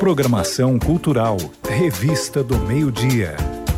Programação cultural, Revista do Meio-Dia.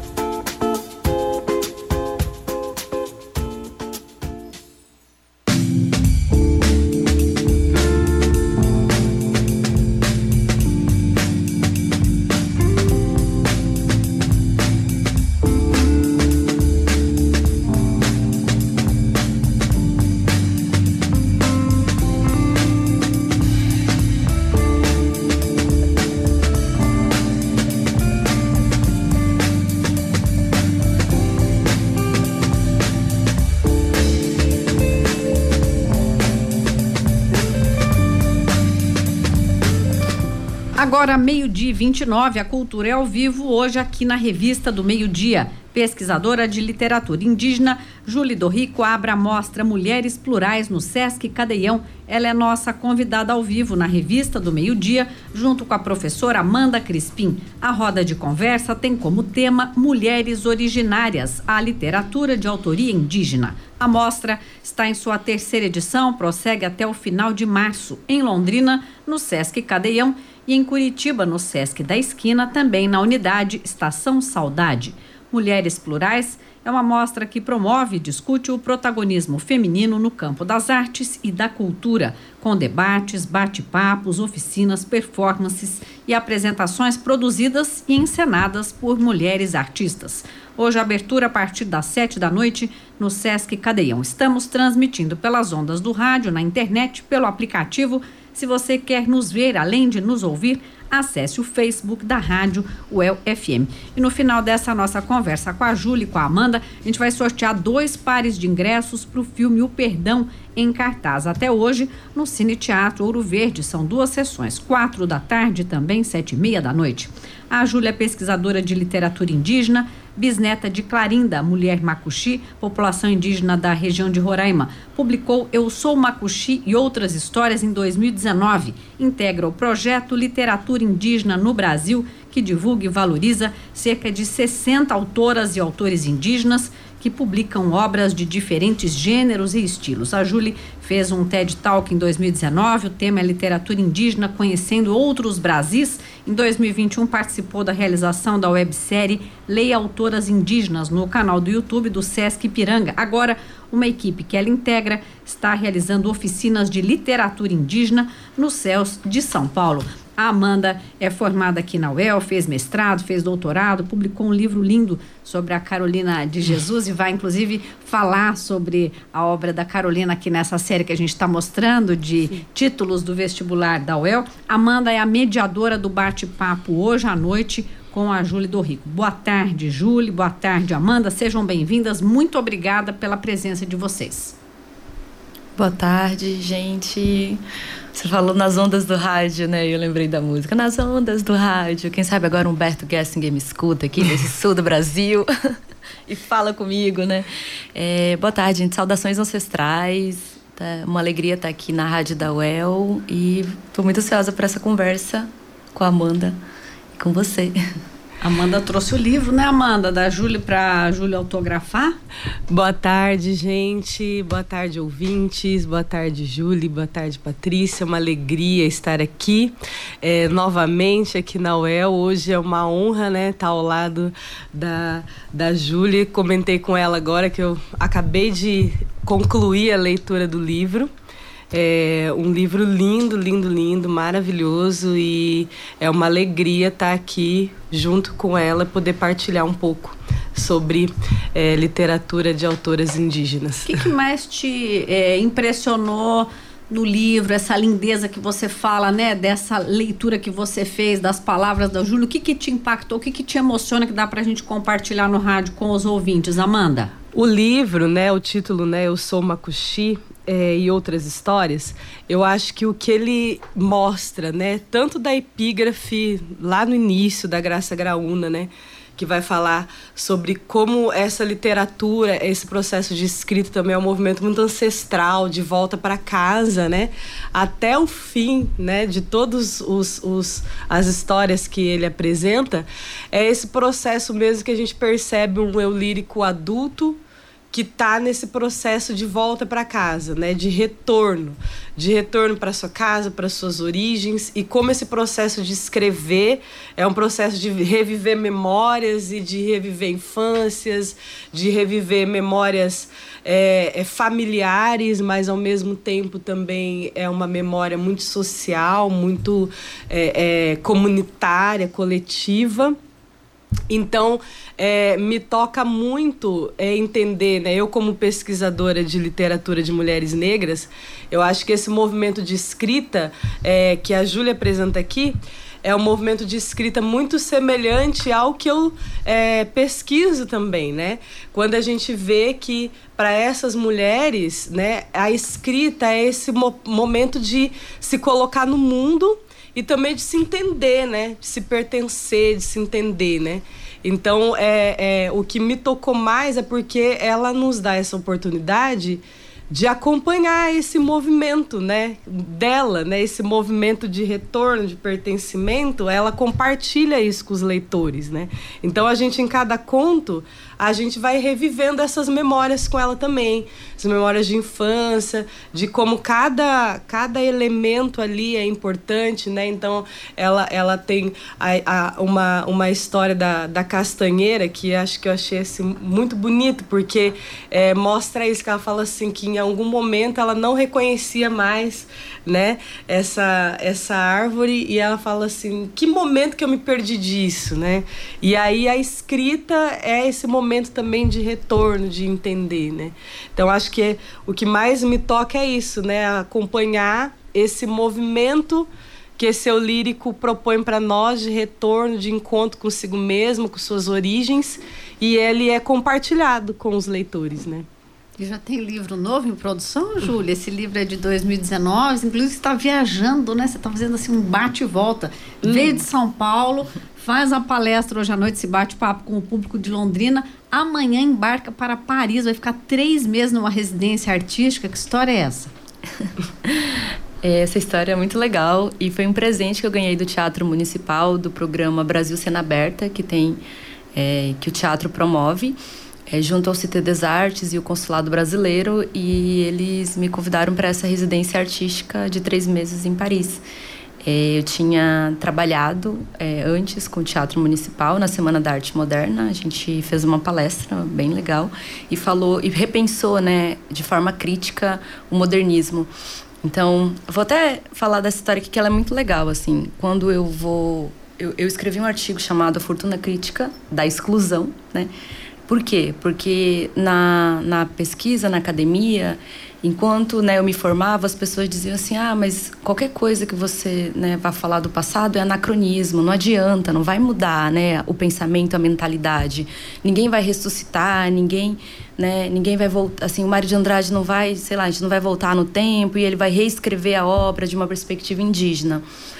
Agora, 12h29, a cultura é ao vivo, hoje aqui na Revista do Meio-Dia. Pesquisadora de literatura indígena, Júlia do Rico abre a mostra Mulheres Plurais no Sesc Cadeião. Ela é nossa convidada ao vivo na Revista do Meio-Dia, junto com a professora Amanda Crispim. A roda de conversa tem como tema Mulheres Originárias, a literatura de autoria indígena. A mostra está em sua terceira edição, prossegue até o final de março, em Londrina, no Sesc Cadeião, e em Curitiba, no Sesc da Esquina, também na unidade Estação Saudade. Mulheres Plurais é uma mostra que promove e discute o protagonismo feminino no campo das artes e da cultura, com debates, bate-papos, oficinas, performances e apresentações produzidas e encenadas por mulheres artistas. Hoje, a abertura a partir das 19h no Sesc Cadeião. Estamos transmitindo pelas ondas do rádio, na internet, pelo aplicativo. Se você quer nos ver, além de nos ouvir, acesse o Facebook da Rádio UEL FM. E no final dessa nossa conversa com a Júlia e com a Amanda, a gente vai sortear 2 pares de ingressos para o filme O Perdão, em cartaz até hoje no Cine Teatro Ouro Verde. São 2 sessões, 4 da tarde e também 7h30 da noite. A Júlia é pesquisadora de literatura indígena, bisneta de Clarinda, mulher Macuxi, população indígena da região de Roraima. Publicou Eu Sou Macuxi e Outras Histórias em 2019. Integra o projeto Literatura Indígena no Brasil, que divulga e valoriza cerca de 60 autoras e autores indígenas que publicam obras de diferentes gêneros e estilos. A Júlia fez um TED Talk em 2019, o tema é literatura indígena, conhecendo outros Brasis. Em 2021 participou da realização da websérie Leia Autoras Indígenas no canal do YouTube do Sesc Ipiranga. Agora, uma equipe que ela integra está realizando oficinas de literatura indígena nos céus de São Paulo. A Amanda é formada aqui na UEL, fez mestrado, fez doutorado, publicou um livro lindo sobre a Carolina de Jesus e vai, inclusive, falar sobre a obra da Carolina aqui nessa série que a gente está mostrando de títulos do vestibular da UEL. Amanda é a mediadora do bate-papo hoje à noite com a Júlia do Rico. Boa tarde, Júlia. Boa tarde, Amanda. Sejam bem-vindas. Muito obrigada pela presença de vocês. Boa tarde, gente. Você falou nas ondas do rádio, né? Eu lembrei da música. Nas ondas do rádio. Quem sabe agora Humberto Gessinger me escuta aqui desse sul do Brasil e fala comigo, né? Boa tarde, gente. Saudações ancestrais. Tá uma alegria estar aqui na rádio da UEL e estou muito ansiosa para essa conversa com a Amanda e com você. Amanda trouxe o livro, né, Amanda? Da Júlia para a Júlia autografar. Boa tarde, gente. Boa tarde, ouvintes. Boa tarde, Júlia. Boa tarde, Patrícia. Uma alegria estar aqui novamente aqui na UEL. Hoje é uma honra, né, estar ao lado da Júlia. Comentei com ela agora que eu acabei de concluir a leitura do livro. É um livro lindo, lindo, lindo, maravilhoso, e é uma alegria estar aqui junto com ela, poder partilhar um pouco sobre literatura de autoras indígenas. O que mais te impressionou no livro, essa lindeza que você fala, né, dessa leitura que você fez das palavras da Júlia? O que te impactou, o que te emociona, que dá pra gente compartilhar no rádio com os ouvintes, Amanda? O livro, né, o título, né, Eu Sou Macuxi, e Outras Histórias, eu acho que o que ele mostra, né, tanto da epígrafe lá no início da Graça Graúna, né, que vai falar sobre como essa literatura, esse processo de escrita também é um movimento muito ancestral, de volta para casa, né, até o fim, né, de todos as histórias que ele apresenta, é esse processo mesmo que a gente percebe um eu lírico adulto que está nesse processo de volta para casa, né? De retorno para sua casa, para suas origens, e como esse processo de escrever é um processo de reviver memórias e de reviver infâncias, de reviver memórias familiares, mas ao mesmo tempo também é uma memória muito social, muito comunitária, coletiva. Então, me toca muito entender, né? Eu, como pesquisadora de literatura de mulheres negras, eu acho que esse movimento de escrita que a Júlia apresenta aqui é um movimento de escrita muito semelhante ao que eu pesquiso também, né? Quando a gente vê que, para essas mulheres, né, a escrita é esse momento de se colocar no mundo e também de se entender, né? De se pertencer, de se entender, né? Então, o que me tocou mais é porque ela nos dá essa oportunidade de acompanhar esse movimento, né, dela, né, esse movimento de retorno, de pertencimento. Ela compartilha isso com os leitores, né? Então, a gente, em cada conto, a gente vai revivendo essas memórias com ela também, as memórias de infância, de como cada elemento ali é importante, né? Então, ela tem uma história da castanheira que acho que eu achei assim, muito bonito, porque mostra isso, que ela fala assim, que em algum momento ela não reconhecia mais, né, essa árvore, e ela fala assim, que momento que eu me perdi disso, né? E aí a escrita é esse momento também de retorno, de entender, né? Então, acho que o que mais me toca é isso, né? Acompanhar esse movimento que esse eu lírico propõe para nós de retorno, de encontro consigo mesmo, com suas origens, e ele é compartilhado com os leitores, né? E já tem livro novo em produção, Júlia? Esse livro é de 2019, inclusive você está viajando, né? Você está fazendo assim um bate e volta. Veio de São Paulo, faz a palestra hoje à noite, esse bate-papo com o público de Londrina. Amanhã embarca para Paris, vai ficar 3 meses numa residência artística. Que história é essa? Essa história é muito legal e foi um presente que eu ganhei do Teatro Municipal, do programa Brasil Cena Aberta, que o teatro promove, junto ao Cité des Arts e o Consulado Brasileiro, e eles me convidaram para essa residência artística de 3 meses em Paris. Eu tinha trabalhado antes com o Teatro Municipal na Semana da Arte Moderna. A gente fez uma palestra bem legal e falou e repensou, né, de forma crítica o modernismo. Então, vou até falar dessa história aqui, que ela é muito legal, assim. Quando eu escrevi um artigo chamado A Fortuna Crítica da Exclusão, né? Por quê? Porque na pesquisa, na academia, enquanto, né, eu me formava, as pessoas diziam assim, mas qualquer coisa que você, né, vá falar do passado é anacronismo, não adianta, não vai mudar, né, o pensamento, a mentalidade. Ninguém vai ressuscitar, ninguém vai voltar, assim, o Mário de Andrade não vai, sei lá, a gente não vai voltar no tempo e ele vai reescrever a obra de uma perspectiva indígena.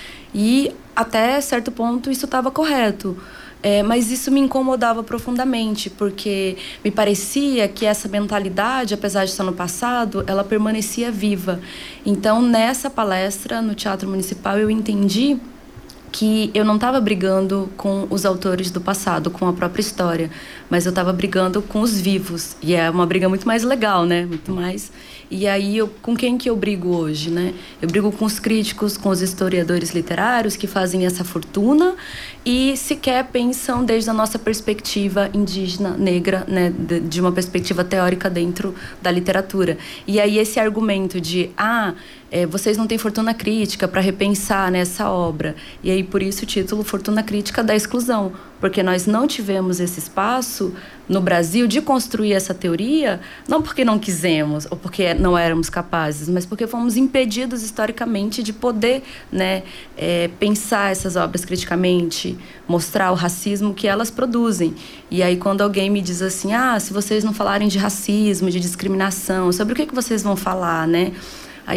E até certo ponto isso estava correto. Mas isso me incomodava profundamente, porque me parecia que essa mentalidade, apesar de estar no passado, ela permanecia viva. Então, nessa palestra no Teatro Municipal, eu entendi que eu não estava brigando com os autores do passado, com a própria história, mas eu estava brigando com os vivos. E é uma briga muito mais legal, né? Muito mais... E aí, com quem que eu brigo hoje, né? Eu brigo com os críticos, com os historiadores literários que fazem essa fortuna e sequer pensam desde a nossa perspectiva indígena, negra, né? De uma perspectiva teórica dentro da literatura. E aí, esse argumento de, vocês não têm fortuna crítica para repensar nessa obra. E aí, por isso, o título Fortuna Crítica da Exclusão. Porque nós não tivemos esse espaço no Brasil de construir essa teoria, não porque não quisemos ou porque não éramos capazes, mas porque fomos impedidos historicamente de poder, né, pensar essas obras criticamente, mostrar o racismo que elas produzem. E aí, quando alguém me diz assim, se vocês não falarem de racismo, de discriminação, sobre o que vocês vão falar, né? Aí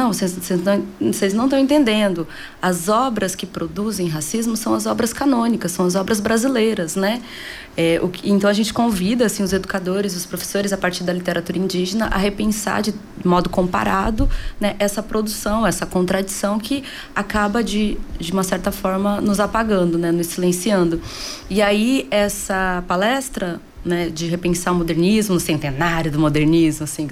vocês não estão entendendo. As obras que produzem racismo são as obras canônicas, são as obras brasileiras, né? Então a gente convida assim, os educadores, os professores, a partir da literatura indígena, a repensar de modo comparado, né, essa produção, essa contradição que acaba de uma certa forma nos apagando, né, nos silenciando. E aí essa palestra né, de repensar o modernismo, o centenário do modernismo, assim,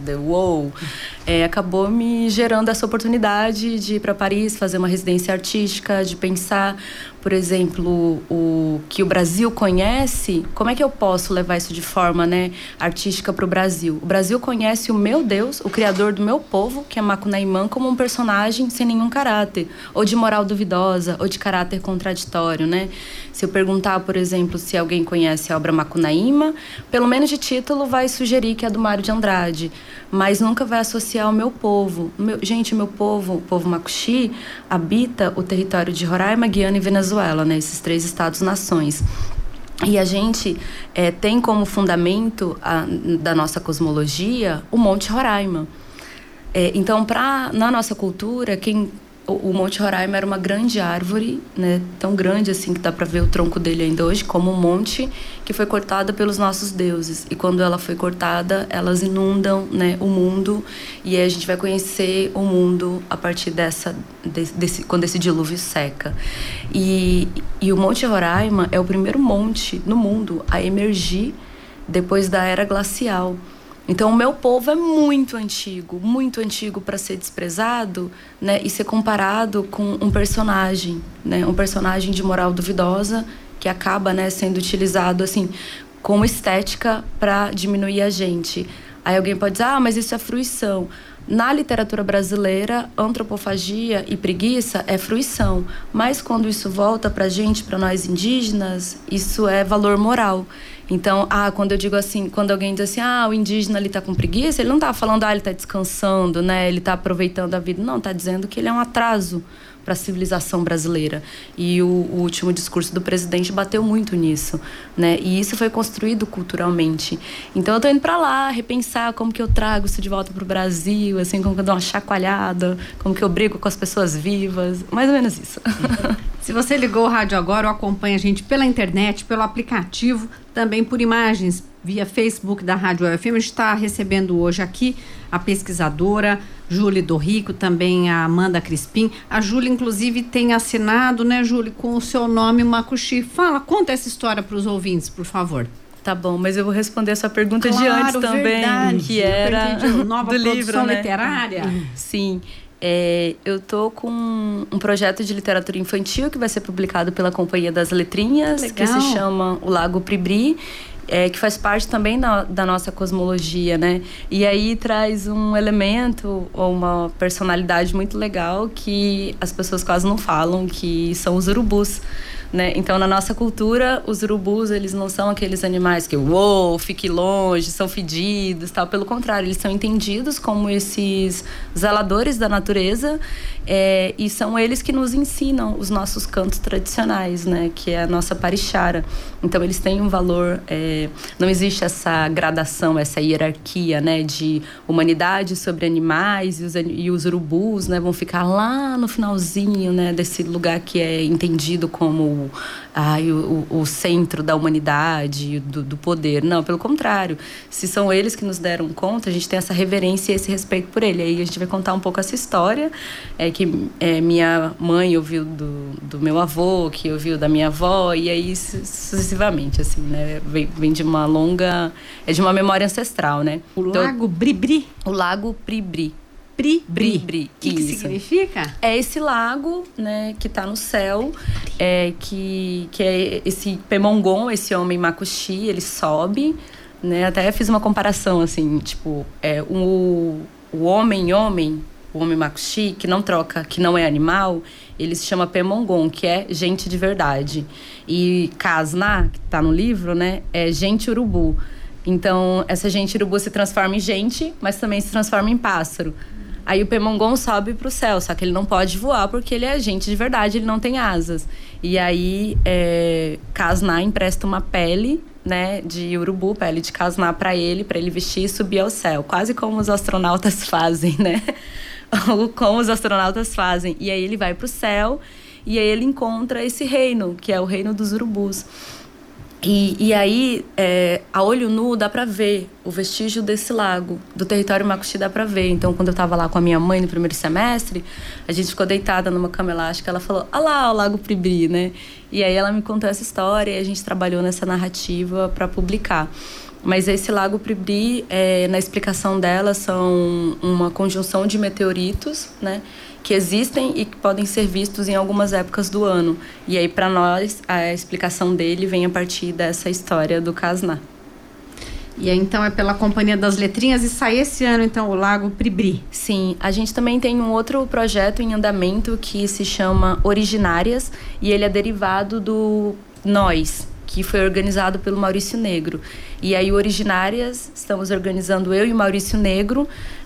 acabou me gerando essa oportunidade de ir para Paris, fazer uma residência artística, de pensar, por exemplo, o que o Brasil conhece, como é que eu posso levar isso de forma, né, artística para o Brasil? O Brasil conhece o meu Deus, o criador do meu povo, que é Macunaíma, como um personagem sem nenhum caráter, ou de moral duvidosa, ou de caráter contraditório, né? Se eu perguntar, por exemplo, se alguém conhece a obra Macunaíma, pelo menos de título vai sugerir que é do Mário de Andrade, mas nunca vai associar ao meu povo. Meu povo, o povo Macuxi, habita o território de Roraima, Guiana e Venezuela, né? Esses 3 estados-nações. E a gente tem como fundamento da nossa cosmologia o Monte Roraima. Então, na nossa cultura, o Monte Roraima era uma grande árvore, né, tão grande assim que dá para ver o tronco dele ainda hoje, como um monte que foi cortada pelos nossos deuses. E quando ela foi cortada, elas inundam, né, o mundo, e aí a gente vai conhecer o mundo a partir quando esse dilúvio seca. E o Monte Roraima é o primeiro monte no mundo a emergir depois da era glacial. Então, o meu povo é muito antigo para ser desprezado, né, e ser comparado com um personagem, né, um personagem de moral duvidosa que acaba, né, sendo utilizado assim como estética para diminuir a gente. Aí alguém pode dizer, mas isso é fruição. Na literatura brasileira, antropofagia e preguiça é fruição. Mas quando isso volta para a gente, para nós indígenas, isso é valor moral. Então, quando eu digo assim, quando alguém diz assim, o indígena ele tá com preguiça, ele não tá falando, ele tá descansando, né? Ele tá aproveitando a vida. Não, tá dizendo que ele é um atraso para a civilização brasileira. E o último discurso do presidente bateu muito nisso, né? E isso foi construído culturalmente. Então, eu tô indo para lá, repensar como que eu trago isso de volta pro Brasil, assim, como que eu dou uma chacoalhada, como que eu brigo com as pessoas vivas, mais ou menos isso. Se você ligou o rádio agora ou acompanha a gente pela internet, pelo aplicativo, também por imagens via Facebook da Rádio UFM, a gente está recebendo hoje aqui a pesquisadora Júlia Dorrico, também a Amanda Crispim. A Júlia, inclusive, tem assinado, né, Júlia, com o seu nome Macuxi. Conta essa história para os ouvintes, por favor. Tá bom, mas eu vou responder a sua pergunta de antes também, verdade, que era nova do produção livro, né? literária. Sim. Eu tô com um projeto de literatura infantil que vai ser publicado pela Companhia das Letrinhas, Legal. que se chama O Lago Pribri, que faz parte também da nossa cosmologia, né? E aí traz um elemento ou uma personalidade muito legal que as pessoas quase não falam, que são os urubus, né? Então, na nossa cultura, os urubus, eles não são aqueles animais que, fique longe, são fedidos, tal. Pelo contrário, eles são entendidos como esses zeladores da natureza, e são eles que nos ensinam os nossos cantos tradicionais, né? Que é a nossa parixara. Então, eles têm um valor... não existe essa gradação, essa hierarquia, né? De humanidade sobre animais, e os urubus, né? Vão ficar lá no finalzinho, né? Desse lugar que é entendido como o centro da humanidade, do poder. Não, pelo contrário. Se são eles que nos deram conta, a gente tem essa reverência e esse respeito por ele. Aí a gente vai contar um pouco essa história, que minha mãe ouviu do meu avô, que ouviu da minha avó, e aí sucessivamente, assim, né? Vem de uma longa... de uma memória ancestral, né? Lago Bribri? O Lago Pribri. Pribri. O que significa? É esse lago, né, que tá no céu, que é esse Pemongon, esse homem Macuxi, ele sobe, né? Até fiz uma comparação, assim, tipo, o homem Macuxi, que não troca, que não é animal, ele se chama Pemongon, que é gente de verdade. E Casna, que tá no livro, né, é gente urubu. Então, essa gente urubu se transforma em gente, mas também se transforma em pássaro. Aí o Pemongon sobe pro céu, só que ele não pode voar porque ele é gente de verdade, ele não tem asas. E aí, Casna empresta uma pele, né, de urubu, pele de Casna para ele vestir e subir ao céu. Quase como os astronautas fazem, né? Como os astronautas fazem. E aí ele vai pro céu e aí ele encontra esse reino, que é o reino dos urubus. E aí, a olho nu, dá pra ver o vestígio desse lago, do território Macuxi dá pra ver. Então, quando eu tava lá com a minha mãe no primeiro semestre, a gente ficou deitada numa cama elástica, ela falou, ah lá, o Lago Pribri, né? E aí ela me contou essa história e a gente trabalhou nessa narrativa para publicar. Mas esse Lago Pribri, na explicação dela, são uma conjunção de meteoritos, né, que existem e que podem ser vistos em algumas épocas do ano. E aí, para nós, a explicação dele vem a partir dessa história do Casná. E aí, então, é pela Companhia das Letrinhas e sai esse ano, então, o Lago Pribri. Sim, a gente também tem um outro projeto em andamento que se chama Originárias e ele é derivado do Nós, que foi organizado pelo Maurício Negro. E aí, Originárias, estamos organizando eu e o Maurício Negro,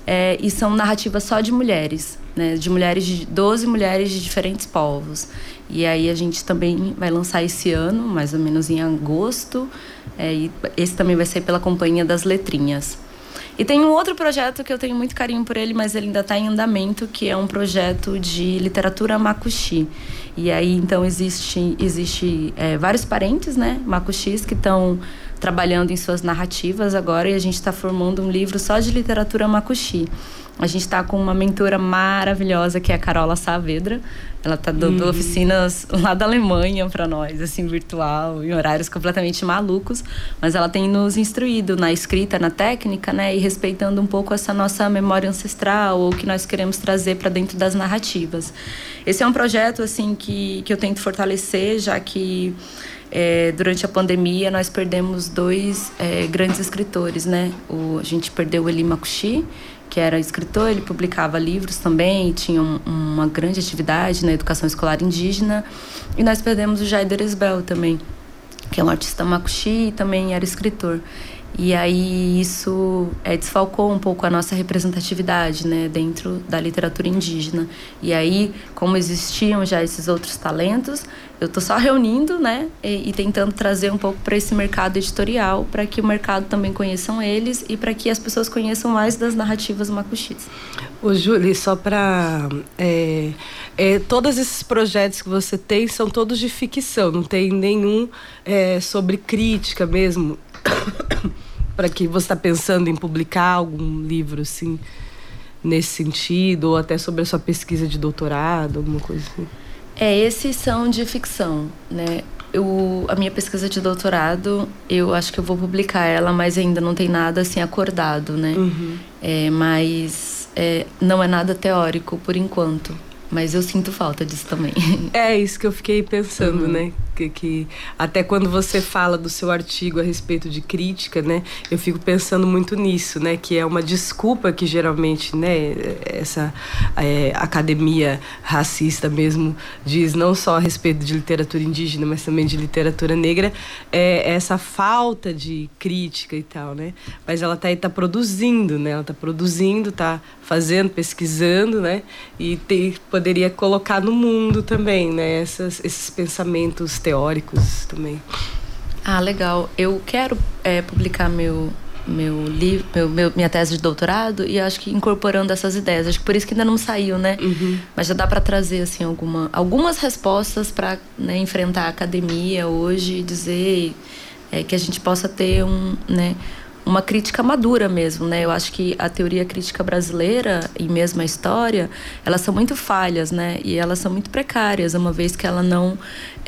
e são narrativas só de mulheres, né? De 12 mulheres de diferentes povos. E aí, a gente também vai lançar esse ano, mais ou menos em agosto, e esse também vai sair pela Companhia das Letrinhas. E tem um outro projeto que eu tenho muito carinho por ele, mas ele ainda está em andamento, que é um projeto de literatura Macuxi. E aí, então, existe vários parentes, né, Macuxis, que estão trabalhando em suas narrativas agora, e a gente está formando um livro só de literatura Macuxi. A gente está com uma mentora maravilhosa, que é a Carola Saavedra. Ela está dando oficinas lá da Alemanha para nós, assim, virtual, em horários completamente malucos. Mas ela tem nos instruído na escrita, na técnica, né? E respeitando um pouco essa nossa memória ancestral, ou que nós queremos trazer para dentro das narrativas. Esse é um projeto, assim, que eu tento fortalecer, já que durante a pandemia nós perdemos 2 grandes escritores, né? A gente perdeu o Eli Macuxi, que era escritor, ele publicava livros também, tinha uma grande atividade na educação escolar indígena. E nós perdemos o Jaider Esbel também, que é um artista Macuxi e também era escritor. E aí isso desfalcou um pouco a nossa representatividade, né, dentro da literatura indígena. E aí, como existiam já esses outros talentos, eu estou só reunindo, né, e tentando trazer um pouco para esse mercado editorial, para que o mercado também conheçam eles e para que as pessoas conheçam mais das narrativas macuxis. Ô, Júlia, só para... todos esses projetos que você tem são todos de ficção, não tem nenhum sobre crítica mesmo? Para que você está pensando em publicar algum livro assim, nesse sentido, ou até sobre a sua pesquisa de doutorado, alguma coisa assim? Esses são de ficção, né? A minha pesquisa de doutorado, eu acho que eu vou publicar ela, mas ainda não tem nada assim acordado, né? Mas não é nada teórico por enquanto. Mas eu sinto falta disso também. É isso que eu fiquei pensando, né? Que até quando você fala do seu artigo a respeito de crítica, né? Eu fico pensando muito nisso, né? Que é uma desculpa que geralmente, né? Essa academia racista mesmo diz, não só a respeito de literatura indígena, mas também de literatura negra, essa falta de crítica e tal, né? Mas ela tá produzindo, né? Ela tá produzindo, tá fazendo, pesquisando, né? E poderia colocar no mundo também, né? Esses pensamentos teóricos também. Ah, legal. Eu quero publicar meu livro, minha tese de doutorado, e acho que incorporando essas ideias. Acho que por isso que ainda não saiu, né? Mas já dá para trazer assim algumas respostas para, né, enfrentar a academia hoje e dizer que a gente possa ter uma crítica madura mesmo, né? Eu acho que a teoria crítica brasileira e mesmo a história, elas são muito falhas, né? E elas são muito precárias, uma vez que ela não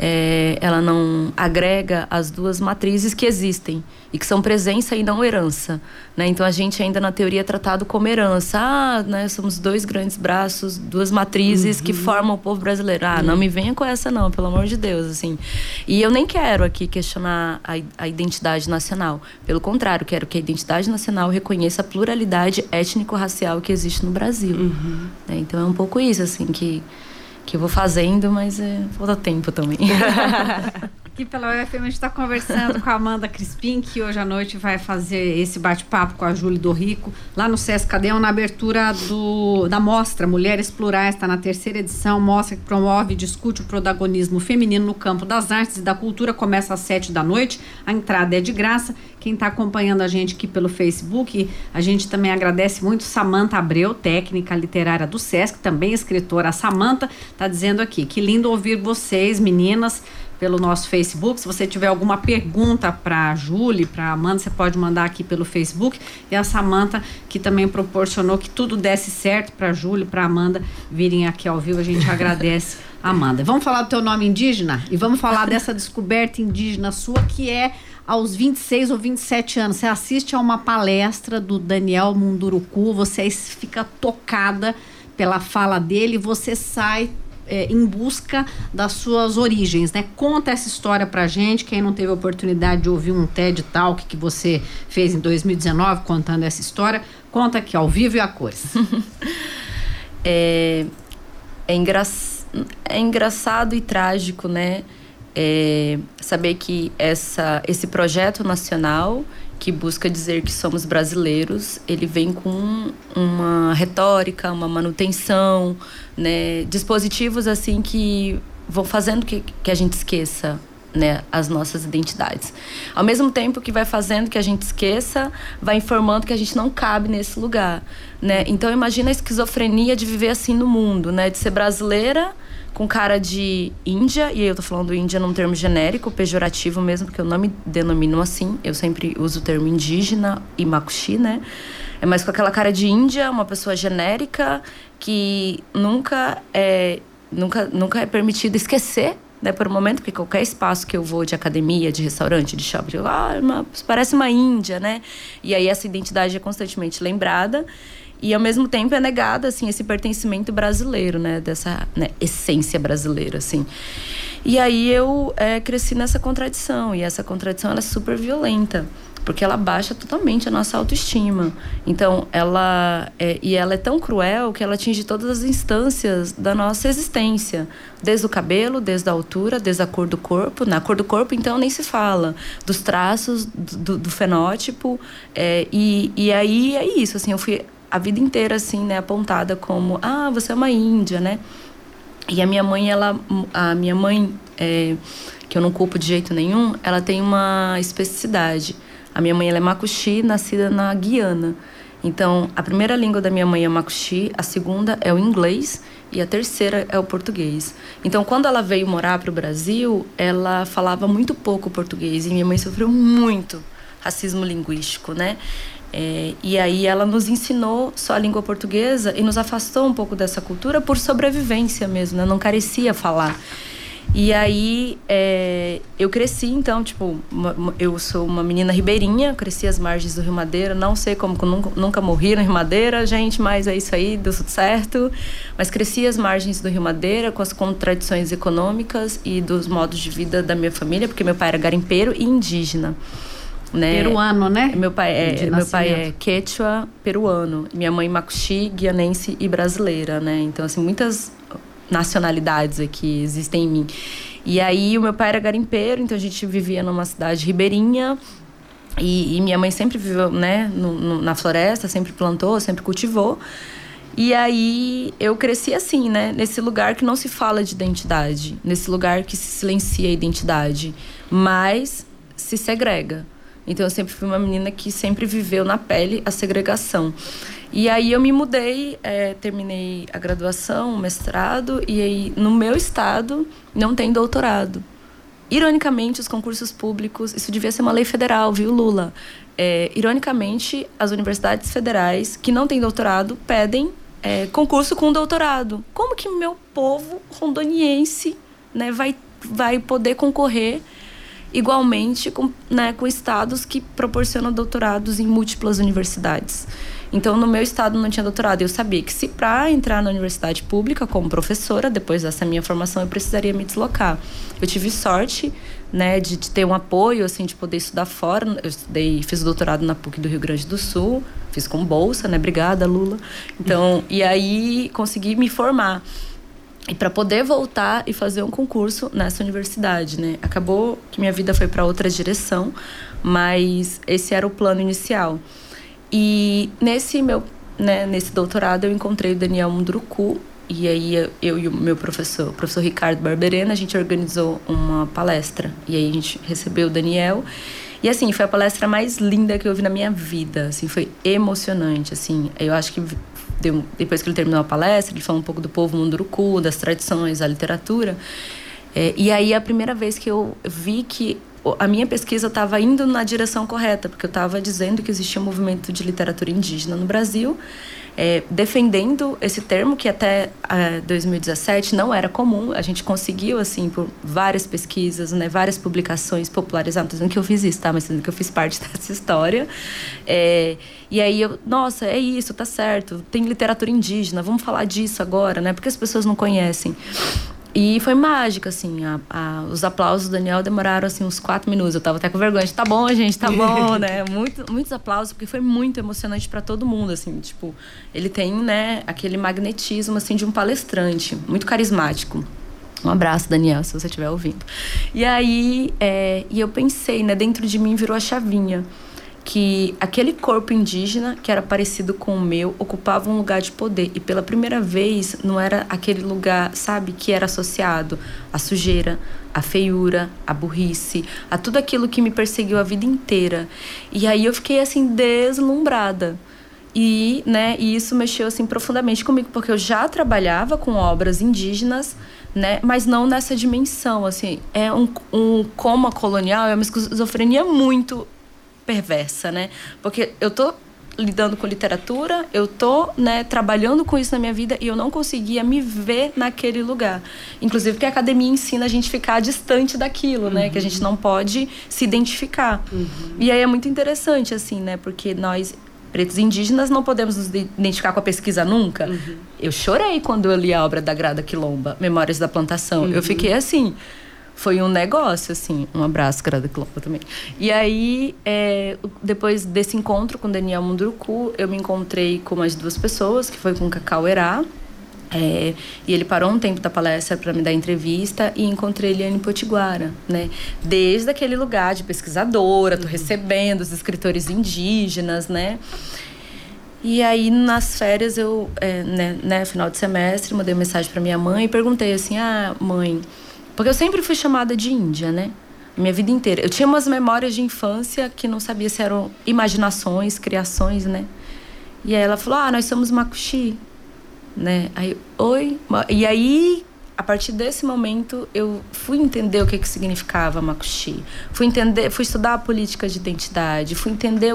agrega as duas matrizes que existem e que são presença e não herança, né? Então a gente ainda na teoria é tratado como herança. Né? Somos 2 grandes braços, 2 matrizes que formam o povo brasileiro. Não me venha com essa não, pelo amor de Deus, assim. E eu nem quero aqui questionar a identidade nacional. Pelo contrário, quero que a identidade nacional reconheça a pluralidade étnico-racial que existe no Brasil. Né? Então é um pouco isso, assim, que eu vou fazendo, mas falta tempo também. Aqui pela UFM a gente está conversando com a Amanda Crispim, que hoje à noite vai fazer esse bate-papo com a Júlia Dorrico, lá no Sesc Cadeão, na abertura da mostra Mulheres Plurais, está na 3ª edição, mostra que promove e discute o protagonismo feminino no campo das artes e da cultura, começa às 7 da noite, a entrada é de graça. Quem está acompanhando a gente aqui pelo Facebook, a gente também agradece muito Samanta Abreu, técnica literária do Sesc, também escritora. A Samanta está dizendo aqui, que lindo ouvir vocês, meninas, pelo nosso Facebook. Se você tiver alguma pergunta para a Júlia, para a Amanda, você pode mandar aqui pelo Facebook. E a Samantha, que também proporcionou que tudo desse certo para a Júlia, para a Amanda virem aqui ao vivo, a gente agradece, Amanda. Vamos falar do teu nome indígena? E vamos falar dessa descoberta indígena sua, que é aos 26 ou 27 anos. Você assiste a uma palestra do Daniel Munduruku, você fica tocada pela fala dele, você sai em busca das suas origens, né? Conta essa história pra gente, quem não teve a oportunidade de ouvir um TED Talk que você fez em 2019 contando essa história, conta aqui ao vivo e a cores. É engraçado e trágico, né? Saber que esse projeto nacional que busca dizer que somos brasileiros, ele vem com uma retórica, uma manutenção, né, dispositivos assim que vão fazendo que a gente esqueça, né, as nossas identidades. Ao mesmo tempo que vai fazendo que a gente esqueça, vai informando que a gente não cabe nesse lugar, né? Então imagina a esquizofrenia de viver assim no mundo, né, de ser brasileira com cara de Índia, e eu tô falando Índia num termo genérico, pejorativo mesmo, porque eu não me denomino assim, eu sempre uso o termo indígena e macuxi, né? Mas com aquela cara de Índia, uma pessoa genérica que nunca é permitido esquecer, né, por um momento, porque qualquer espaço que eu vou de academia, de restaurante, de shopping, parece uma Índia, né? E aí essa identidade é constantemente lembrada. E, ao mesmo tempo, é negado, assim, esse pertencimento brasileiro, né? Dessa, né, essência brasileira, assim. E aí eu cresci nessa contradição. E essa contradição, ela é super violenta. Porque ela baixa totalmente a nossa autoestima. Então, ela é tão cruel que ela atinge todas as instâncias da nossa existência. Desde o cabelo, desde a altura, desde a cor do corpo. Na cor do corpo, então, nem se fala. Dos traços, do fenótipo. E aí é isso, assim, eu fui a vida inteira, assim, né, apontada como, você é uma índia, né? E a minha mãe, que eu não culpo de jeito nenhum, ela tem uma especificidade. A minha mãe, ela é macuxi, nascida na Guiana. Então, a primeira língua da minha mãe é o macuxi, a segunda é o inglês e a terceira é o português. Então, quando ela veio morar para o Brasil, ela falava muito pouco português e minha mãe sofreu muito racismo linguístico, né? E aí ela nos ensinou só a língua portuguesa e nos afastou um pouco dessa cultura por sobrevivência mesmo, né? Não carecia falar. E aí eu cresci, então, tipo, eu sou uma menina ribeirinha, cresci às margens do Rio Madeira, não sei como que eu nunca morri no Rio Madeira, gente, mas é isso aí, deu tudo certo. Mas cresci às margens do Rio Madeira, com as contradições econômicas e dos modos de vida da minha família, porque meu pai era garimpeiro e indígena. Né? Peruano, né? Meu pai é quechua peruano, minha mãe macuxi, guianense e brasileira, né? Então, assim, muitas nacionalidades aqui existem em mim. E aí, o meu pai era garimpeiro, então a gente vivia numa cidade ribeirinha e minha mãe sempre viveu, né, na floresta, sempre plantou, sempre cultivou. E aí, eu cresci assim, né? Nesse lugar que não se fala de identidade, nesse lugar que se silencia a identidade, mas se segrega. Então, eu sempre fui uma menina que sempre viveu na pele a segregação. E aí, eu me mudei, terminei a graduação, o mestrado, e aí, no meu estado, não tem doutorado. Ironicamente, os concursos públicos, isso devia ser uma lei federal, viu, Lula? Ironicamente, as universidades federais que não têm doutorado pedem concurso com doutorado. Como que meu povo rondoniense, né, vai poder concorrer igualmente com estados que proporcionam doutorados em múltiplas universidades? Então, no meu estado não tinha doutorado. Eu sabia que se para entrar na universidade pública como professora, depois dessa minha formação, eu precisaria me deslocar. Eu tive sorte, né, de ter um apoio, assim, de poder estudar fora. Eu fiz o doutorado na PUC do Rio Grande do Sul, fiz com bolsa, né? Obrigada, Lula. Então, e aí consegui me formar. E para poder voltar e fazer um concurso nessa universidade, né? Acabou que minha vida foi para outra direção, mas esse era o plano inicial. E nesse doutorado eu encontrei o Daniel Munduruku, e aí eu e o meu professor Ricardo Barberena, a gente organizou uma palestra. E aí a gente recebeu o Daniel. E assim, foi a palestra mais linda que eu vi na minha vida, assim, foi emocionante, assim. Eu acho que depois que ele terminou a palestra, ele falou um pouco do povo Munduruku, das tradições, da literatura. E aí, a primeira vez que eu vi que a minha pesquisa estava indo na direção correta, porque eu estava dizendo que existia um movimento de literatura indígena no Brasil, defendendo esse termo que até 2017 não era comum. A gente conseguiu, assim, por várias pesquisas, né, várias publicações popularizar. Não estou dizendo que eu fiz isso, tá? Mas estou dizendo que eu fiz parte dessa história. E aí, nossa, é isso, tá certo. Tem literatura indígena, vamos falar disso agora, né? Porque as pessoas não conhecem. E foi mágica, assim, os aplausos do Daniel demoraram, assim, uns 4 minutos. Eu tava até com vergonha, tá bom, gente, tá bom, né? Muitos aplausos, porque foi muito emocionante para todo mundo, assim, tipo, ele tem, né, aquele magnetismo, assim, de um palestrante, muito carismático. Um abraço, Daniel, se você estiver ouvindo. E aí, e eu pensei, né, dentro de mim virou a chavinha, que aquele corpo indígena, que era parecido com o meu, ocupava um lugar de poder. E pela primeira vez, não era aquele lugar, sabe, que era associado à sujeira, à feiura, à burrice, a tudo aquilo que me perseguiu a vida inteira. E aí eu fiquei, assim, deslumbrada. E isso mexeu, assim, profundamente comigo, porque eu já trabalhava com obras indígenas, né, mas não nessa dimensão, assim. É um coma colonial, é uma esquizofrenia muito perversa, né? Porque eu tô lidando com literatura, eu tô, né, trabalhando com isso na minha vida e eu não conseguia me ver naquele lugar. Inclusive porque a academia ensina a gente ficar distante daquilo, né? Que a gente não pode se identificar. E aí é muito interessante, assim, né? Porque nós, pretos indígenas, não podemos nos identificar com a pesquisa nunca. Eu chorei quando eu li a obra da Grada Quilomba, Memórias da Plantação. Eu fiquei assim... Foi um negócio, assim. Um abraço, Grada Quilomba também. E aí, depois desse encontro com Daniel Munduruku, eu me encontrei com mais 2 pessoas, que foi com o Cacau Herá. E ele parou um tempo da palestra para me dar entrevista e encontrei Eliane Potiguara, né? Desde aquele lugar de pesquisadora, tô recebendo os escritores indígenas, né? E aí, nas férias, eu, final de semestre, mandei uma mensagem para minha mãe e perguntei assim, mãe... Porque eu sempre fui chamada de índia, né? Minha vida inteira. Eu tinha umas memórias de infância que não sabia se eram imaginações, criações, né? E aí ela falou, nós somos Makuxi, né? Aí, oi? E aí, a partir desse momento, eu fui entender o que significava Makuxi. Fui estudar a política de identidade, fui entender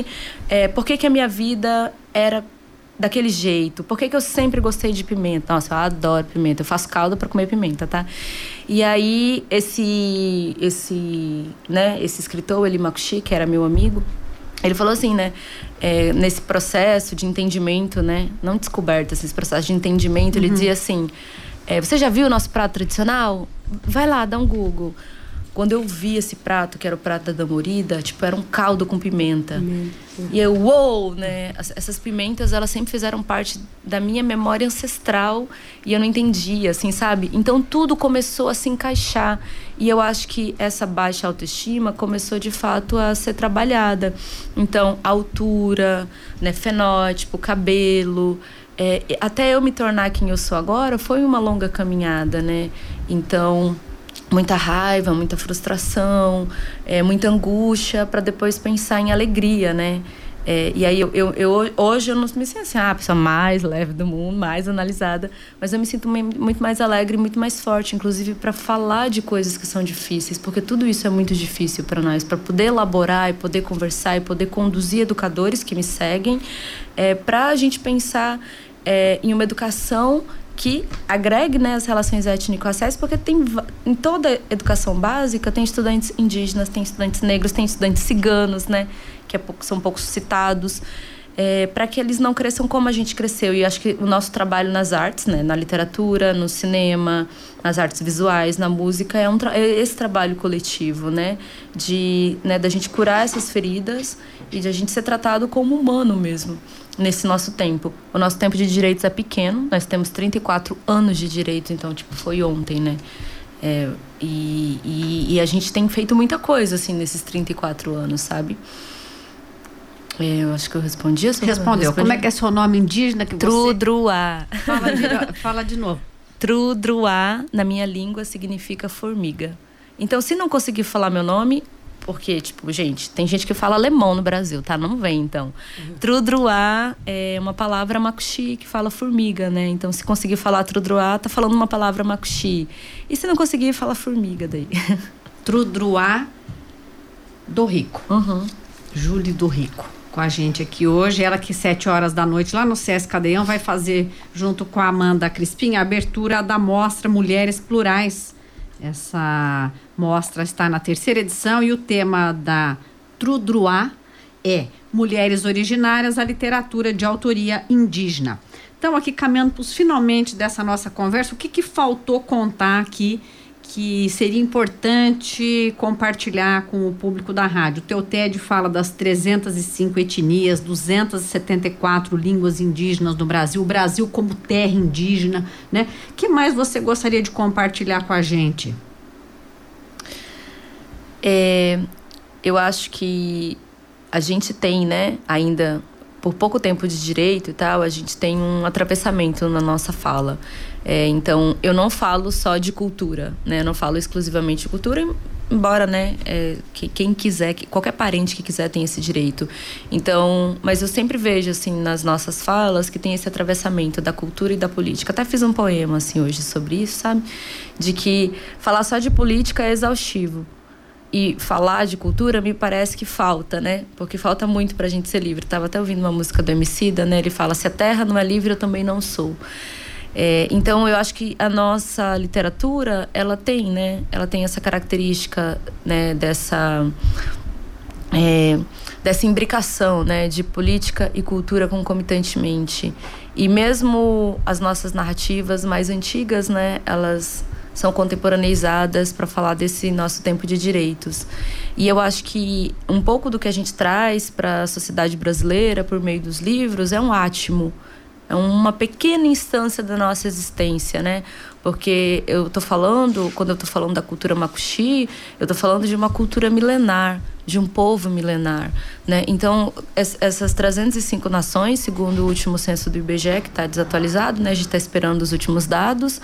por que a minha vida era daquele jeito. Por que eu sempre gostei de pimenta? Nossa, eu adoro pimenta. Eu faço caldo para comer pimenta, tá? E aí, esse escritor, o Eli Makuxi, que era meu amigo, ele falou assim, né? Nesse processo de entendimento, né? Não descoberta, esse processo de entendimento, ele dizia assim, você já viu o nosso prato tradicional? Vai lá, dá um Google. Quando eu vi esse prato, que era o prato da Damorida, tipo, era um caldo com pimenta. E eu, uou, né? Essas pimentas, elas sempre fizeram parte da minha memória ancestral e eu não entendia, assim, sabe? Então, tudo começou a se encaixar. E eu acho que essa baixa autoestima começou, de fato, a ser trabalhada. Então, altura, né? Fenótipo, cabelo... até eu me tornar quem eu sou agora, foi uma longa caminhada, né? Então... muita raiva, muita frustração, muita angústia, para depois pensar em alegria, né? E aí, hoje eu não me sinto assim, a pessoa mais leve do mundo, mais analisada, mas eu me sinto muito mais alegre, muito mais forte, inclusive para falar de coisas que são difíceis, porque tudo isso é muito difícil para nós, para poder elaborar e poder conversar e poder conduzir educadores que me seguem, para a gente pensar em uma educação que agregue, né, as relações étnico-raciais, porque em toda educação básica tem estudantes indígenas, tem estudantes negros, tem estudantes ciganos, né, que são pouco citados, para que eles não cresçam como a gente cresceu. E acho que o nosso trabalho nas artes, né, na literatura, no cinema, nas artes visuais, na música, é esse trabalho coletivo, né, da gente curar essas feridas e de a gente ser tratado como humano mesmo. Nesse nosso tempo. O nosso tempo de direitos é pequeno. Nós temos 34 anos de direitos, então, tipo, foi ontem, né? E a gente tem feito muita coisa, assim, nesses 34 anos, sabe? Eu acho que eu respondi a sua pergunta. Respondeu. Como é que é seu nome indígena que Trudruá. Fala de novo. Trudruá, na minha língua, significa formiga. Então, se não conseguir falar meu nome, Porque, tipo, gente, tem gente que fala alemão no Brasil, tá? Não vem, então. Trudruá é uma palavra macuxi que fala formiga, né? Então, se conseguir falar trudruá, tá falando uma palavra macuxi. E se não conseguir, fala formiga daí. Trudruá do Rico. Júlia do Rico com a gente aqui hoje. Ela que 7 horas da noite lá no Sesc Cadeião vai fazer, junto com a Amanda Crispim, a abertura da mostra Mulheres Plurais. Essa mostra está na 3ª edição e o tema da Trudruá é Mulheres Originárias, a literatura de autoria indígena. Então, aqui caminhando para os finalmente dessa nossa conversa, o que faltou contar aqui que seria importante compartilhar com o público da rádio? O teu TED fala das 305 etnias, 274 línguas indígenas no Brasil, o Brasil como terra indígena, né? O que mais você gostaria de compartilhar com a gente? Eu acho que a gente tem, né, ainda por pouco tempo de direito e tal, a gente tem um atravessamento na nossa fala. Então, eu não falo só de cultura, né? Eu não falo exclusivamente de cultura, embora, né, quem quiser, qualquer parente que quiser tem esse direito. Então, mas eu sempre vejo, assim, nas nossas falas que tem esse atravessamento da cultura e da política. Até fiz um poema, assim, hoje sobre isso, sabe? De que falar só de política é exaustivo. E falar de cultura me parece que falta, né? Porque falta muito pra gente ser livre. Tava até ouvindo uma música do Emicida, né? Ele fala, se a terra não é livre, eu também não sou. Então, eu acho que a nossa literatura, ela tem, né? Ela tem essa característica, né? Dessa imbricação, né? De política e cultura concomitantemente. E mesmo as nossas narrativas mais antigas, né? Elas são contemporaneizadas para falar desse nosso tempo de direitos. E eu acho que um pouco do que a gente traz para a sociedade brasileira por meio dos livros é um átimo, é uma pequena instância da nossa existência, né? Porque eu tô falando, quando eu tô falando da cultura macuxi, eu tô falando de uma cultura milenar, de um povo milenar, né? Então, essas 305 nações, segundo o último censo do IBGE, que está desatualizado, né? A gente está esperando os últimos dados,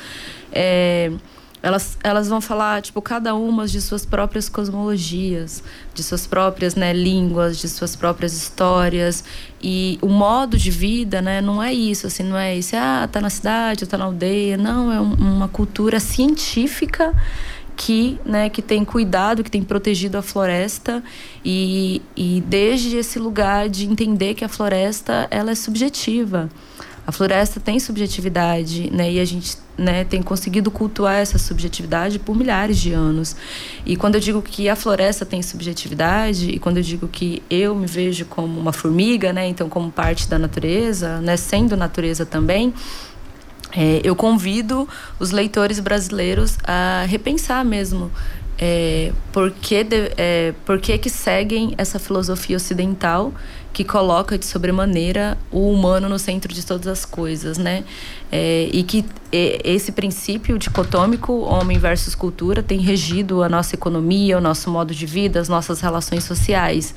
elas vão falar, tipo, cada uma de suas próprias cosmologias, de suas próprias, né, línguas, de suas próprias histórias. E o modo de vida, né, não é isso, assim, não é isso, tá na cidade, tá na aldeia. Não, é uma cultura científica que, né, que tem cuidado, que tem protegido a floresta e desde esse lugar de entender que a floresta, ela é subjetiva. A floresta tem subjetividade, né? E a gente, né, tem conseguido cultuar essa subjetividade por milhares de anos. E quando eu digo que a floresta tem subjetividade, e quando eu digo que eu me vejo como uma formiga, né, então como parte da natureza, né, sendo natureza também, eu convido os leitores brasileiros a repensar mesmo por que seguem essa filosofia ocidental que coloca de sobremaneira o humano no centro de todas as coisas, né? E que esse princípio dicotômico, homem versus cultura, tem regido a nossa economia, o nosso modo de vida, as nossas relações sociais.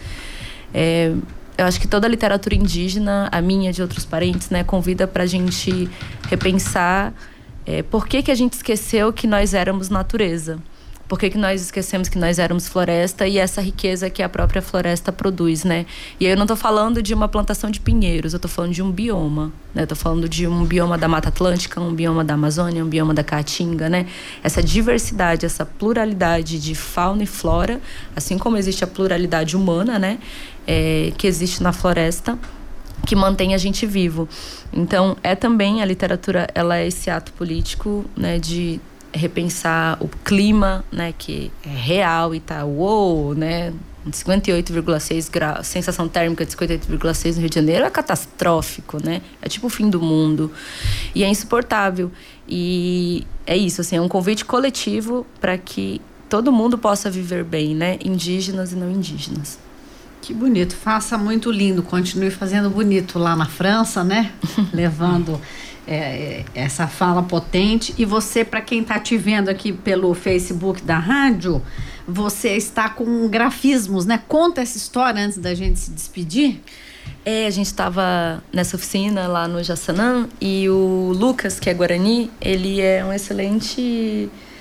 Eu acho que toda a literatura indígena, a minha, de outros parentes, né, convida pra gente repensar por que a gente esqueceu que nós éramos natureza. Por que nós esquecemos que nós éramos floresta e essa riqueza que a própria floresta produz, né? E aí eu não estou falando de uma plantação de pinheiros, eu estou falando de um bioma, né? Eu estou falando de um bioma da Mata Atlântica, um bioma da Amazônia, um bioma da Caatinga, né? Essa diversidade, essa pluralidade de fauna e flora, assim como existe a pluralidade humana, né? Que existe na floresta, que mantém a gente vivo. Então, também a literatura, ela é esse ato político, né? De repensar o clima, né, que é real e tá, né, 58,6 graus, sensação térmica de 58,6 no Rio de Janeiro é catastrófico, né, é tipo o fim do mundo e é insuportável. E é isso, assim, é um convite coletivo para que todo mundo possa viver bem, né, indígenas e não indígenas. Que bonito, faça muito lindo, continue fazendo bonito lá na França, né, levando essa fala potente. E você, para quem está te vendo aqui pelo Facebook da rádio, você está com grafismos, né? Conta essa história antes da gente se despedir. A gente estava nessa oficina lá no Jaçanã e o Lucas, que é Guarani, ele é um excelente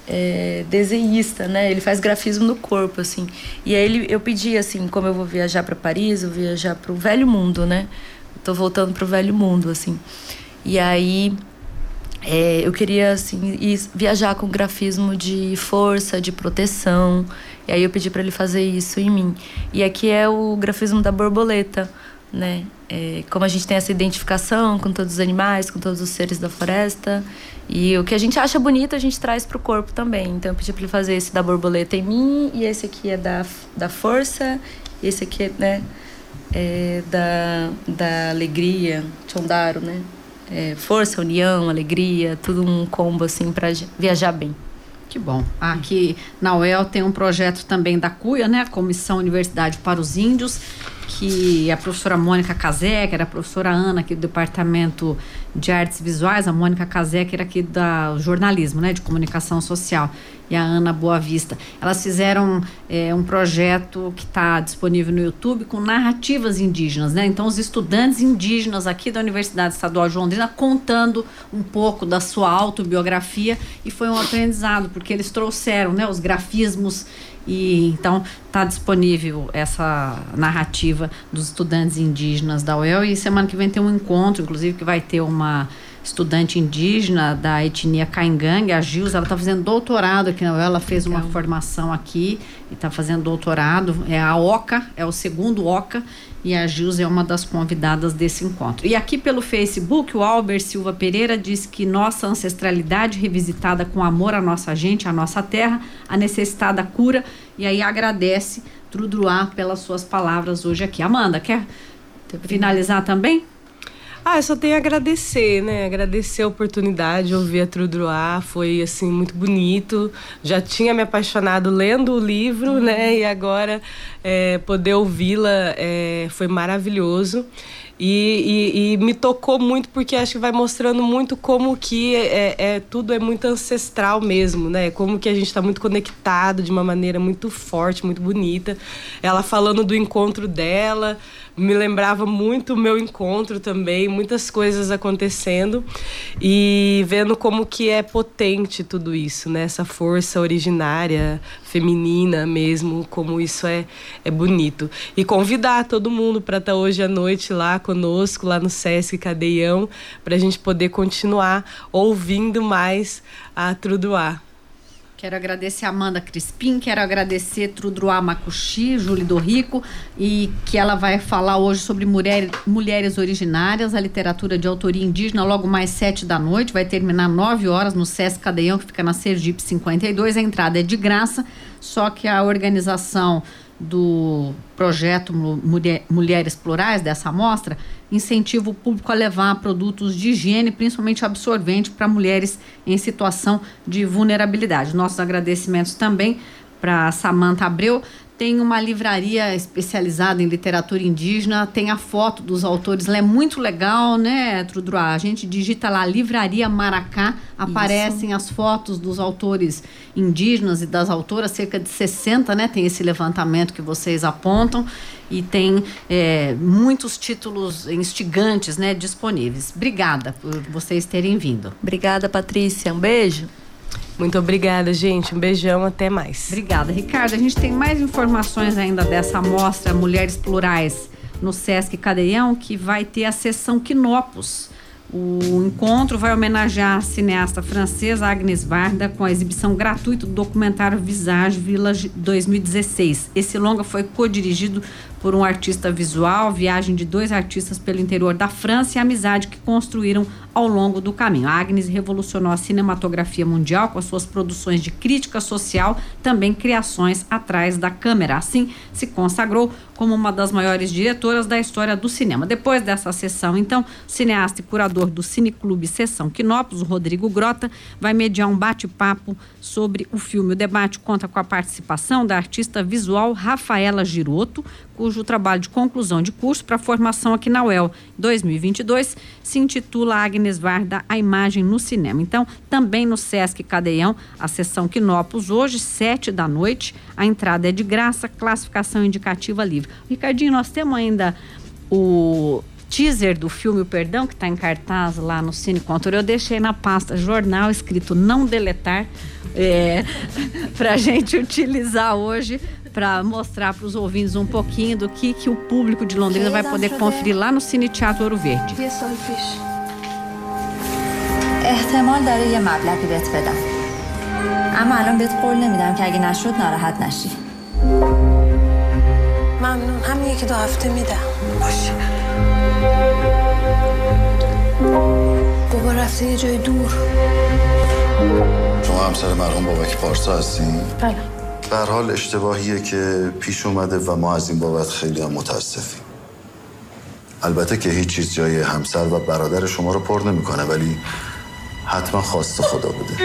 desenhista, né? Ele faz grafismo no corpo, assim. E aí eu pedi, assim, como eu vou viajar para Paris, eu vou viajar para o velho mundo, né? Tô voltando para o velho mundo, assim. E aí eu queria, assim, viajar com grafismo de força, de proteção. E aí eu pedi para ele fazer isso em mim. E aqui é o grafismo da borboleta, né? Como a gente tem essa identificação com todos os animais, com todos os seres da floresta, e o que a gente acha bonito a gente traz pro corpo também. Então eu pedi para ele fazer esse da borboleta em mim, e esse aqui é da força, e esse aqui da alegria, Chondaro, né? Força, união, alegria, tudo um combo assim para viajar bem. Que bom. Aqui na UEL tem um projeto também da CUIA, né? Comissão Universidade para os Índios, que a professora Mônica Kazek, era a professora Ana aqui do Departamento de Artes Visuais, a Mônica Kazek era aqui do jornalismo, né? De comunicação social, e a Ana Boa Vista. Elas fizeram um projeto que está disponível no YouTube com narrativas indígenas, né? Então os estudantes indígenas aqui da Universidade Estadual de Londrina contando um pouco da sua autobiografia, e foi um aprendizado, porque eles trouxeram, né, os grafismos, e então está disponível essa narrativa dos estudantes indígenas da UEL. E semana que vem tem um encontro, inclusive, que vai ter uma estudante indígena da etnia Caingangue, a Gilza. Ela está fazendo doutorado aqui na UEL, ela fez uma formação aqui e está fazendo doutorado, é a OCA, é o segundo OCA, e a Gilza é uma das convidadas desse encontro. E aqui pelo Facebook, o Albert Silva Pereira diz que nossa ancestralidade revisitada com amor à nossa gente, à nossa terra, a necessitada cura, e aí agradece Trudruá pelas suas palavras hoje aqui. Amanda, quer finalizar também? Eu só tenho a agradecer, né? Agradecer a oportunidade de ouvir a Trudruá, foi, assim, muito bonito. Já tinha me apaixonado lendo o livro, né? E agora poder ouvi-la foi maravilhoso. E me tocou muito, porque acho que vai mostrando muito como que tudo é muito ancestral mesmo, né? Como que a gente está muito conectado de uma maneira muito forte, muito bonita. Ela falando do encontro dela, me lembrava muito o meu encontro também, muitas coisas acontecendo, e vendo como que é potente tudo isso, né? Essa força originária, feminina mesmo, como isso é bonito. E convidar todo mundo para estar hoje à noite lá conosco, lá no Sesc Cadeião, para a gente poder continuar ouvindo mais a Trudruá. Quero agradecer a Amanda Crispim, quero agradecer Trudruá Makushi, Júlia do Rico, e que ela vai falar hoje sobre mulheres originárias, a literatura de autoria indígena, logo mais 7 da noite, vai terminar 9 horas no Sesc Cadeião, que fica na Sergipe 52, a entrada é de graça, só que a organização do projeto Mulheres Plurais, dessa amostra, incentiva o público a levar produtos de higiene, principalmente absorvente, para mulheres em situação de vulnerabilidade. Nossos agradecimentos também para Samanta Abreu. Tem uma livraria especializada em literatura indígena, tem a foto dos autores, ela é muito legal, né, Trudruá? A gente digita lá Livraria Maracá, aparecem as fotos dos autores indígenas e das autoras, cerca de 60, né? Tem esse levantamento que vocês apontam, e tem muitos títulos instigantes, né, disponíveis. Obrigada por vocês terem vindo. Obrigada, Patrícia. Um beijo. Muito obrigada, gente. Um beijão, até mais. Obrigada, Ricardo. A gente tem mais informações ainda dessa amostra Mulheres Plurais no Sesc Cadeião, que vai ter a sessão Quinopus. O encontro vai homenagear a cineasta francesa Agnes Varda com a exibição gratuita do documentário Visage Village 2016. Esse longa foi co-dirigido por um artista visual, viagem de 2 artistas pelo interior da França e a amizade que construíram ao longo do caminho. A Agnes revolucionou a cinematografia mundial com as suas produções de crítica social, também criações atrás da câmera. Assim, se consagrou como uma das maiores diretoras da história do cinema. Depois dessa sessão, então, o cineasta e curador do Cineclube Sessão Quinopus, o Rodrigo Grota, vai mediar um bate-papo sobre o filme. O debate conta com a participação da artista visual Rafaela Giroto, cujo trabalho de conclusão de curso para formação aqui na UEL 2022 se intitula Agnes Varda, a imagem no cinema. Então, também no Sesc Cadeião, a sessão Quinopus, hoje, 7 da noite, a entrada é de graça, classificação indicativa livre. Ricardinho, nós temos ainda teaser do filme O Perdão, que está em cartaz lá no Cine Cultura, eu deixei na pasta jornal escrito não deletar, para a gente utilizar hoje, para mostrar para os ouvintes um pouquinho do que o público de Londrina vai poder conferir lá no Cine Teatro Ouro Verde. احتمال داره یه مبلغی بهت بدم اما الان بهت قول نمیدم که اگه نشد ناراحت نشی. ممنون. همین 1-2 هفته میدم. باشه. بابا رفته یه جای دور. شما همسر مرحوم بابک پارسا هستین؟ بله. به هر حال اشتباهیه که پیش اومده و ما از این بابت خیلی هم متاسفیم. البته که هیچ چیز جای همسر و برادر شما رو پر نمیکنه، ولی حتما خواست خدا بوده.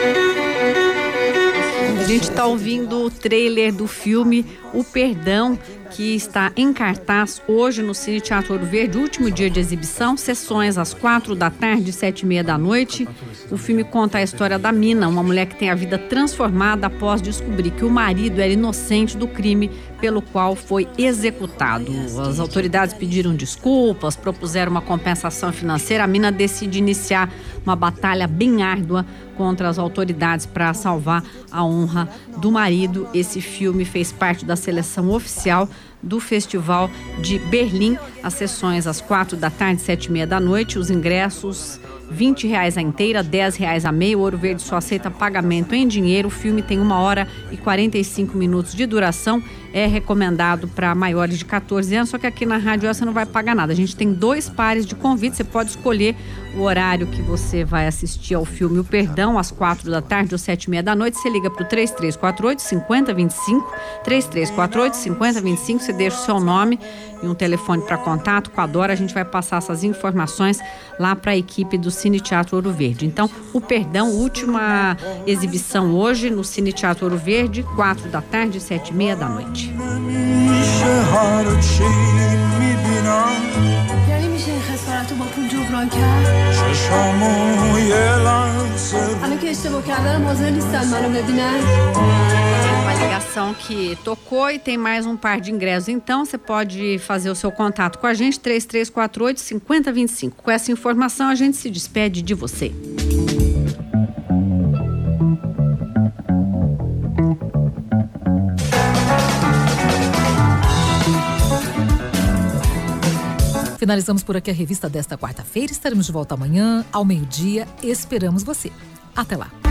A gente está ouvindo o trailer do filme O Perdão, que está em cartaz hoje no Cine Teatro Ouro Verde, último dia de exibição, sessões às 4 da tarde, 7h30 da noite. O filme conta a história da Mina, uma mulher que tem a vida transformada após descobrir que o marido era inocente do crime pelo qual foi executado. As autoridades pediram desculpas, propuseram uma compensação financeira. A Mina decide iniciar uma batalha bem árdua contra as autoridades para salvar a honra do marido. Esse filme fez parte da seleção oficial do Festival de Berlim. As sessões às 4 da tarde, 7h30 da noite. Os ingressos R$20 a inteira, R$10 a meia. O Ouro Verde só aceita pagamento em dinheiro. O filme tem 1h45 de duração. É recomendado para maiores de 14 anos, só que aqui na Rádio você não vai pagar nada. A gente tem 2 pares de convites. Você pode escolher o horário que você vai assistir ao filme O Perdão, às 4 da tarde ou 7h30 da noite. Você liga para o 3348-5025, 3348-5025. Você deixa o seu nome e um telefone para contato com a Dora. A gente vai passar essas informações lá para a equipe do Cine Teatro Ouro Verde. Então, O Perdão, última exibição hoje no Cine Teatro Ouro Verde, 4 da tarde, 7h30 da noite. یعنی میشه این خسارت رو با پول جبران کرد؟ الان که اشتباه کردم حاضر نیستن منو ببینن؟ Uma ligação que tocou e tem mais um par de ingressos. Então, você pode fazer o seu contato com a gente, 3348-5025. Com essa informação, a gente se despede de você. Finalizamos por aqui a revista desta quarta-feira. Estaremos de volta amanhã, ao meio-dia. Esperamos você. Até lá.